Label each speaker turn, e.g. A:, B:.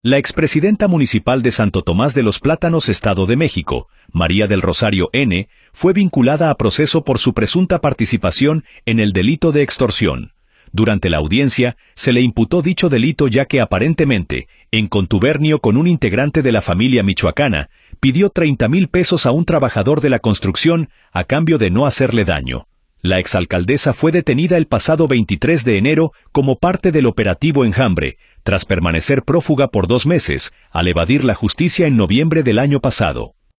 A: La expresidenta municipal de Santo Tomás de los Plátanos, Estado de México, María del Rosario N., fue vinculada a proceso por su presunta participación en el delito de extorsión. Durante la audiencia, se le imputó dicho delito ya que aparentemente, en contubernio con un integrante de la familia michoacana, pidió 30,000 pesos a un trabajador de la construcción a cambio de no hacerle daño. La exalcaldesa fue detenida el pasado 23 de enero como parte del operativo Enjambre, tras permanecer prófuga por 2 meses, al evadir la justicia en noviembre del año pasado.